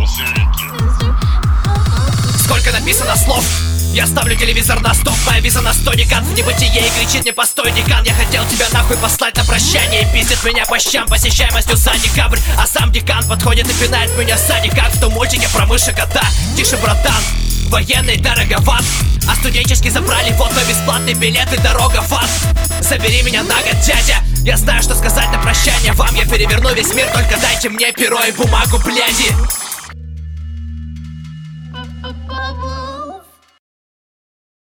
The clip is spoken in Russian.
Сколько написано слов. Я ставлю телевизор на стоп, моя виза на 100 декан в небытие и кричит мне: постой, декан. Я хотел тебя нахуй послать на прощание и пиздит меня по щам посещаемостью за декабрь. А сам декан подходит и пинает меня сзади, как в том мультике про мыши кота. Тише, братан, военный дороговат, а студенческий забрали, вот мой бесплатный билет и дорога в ад. Забери меня на год, дядя, я знаю, что сказать на прощание вам. Я переверну весь мир, только дайте мне перо и бумагу, бляди.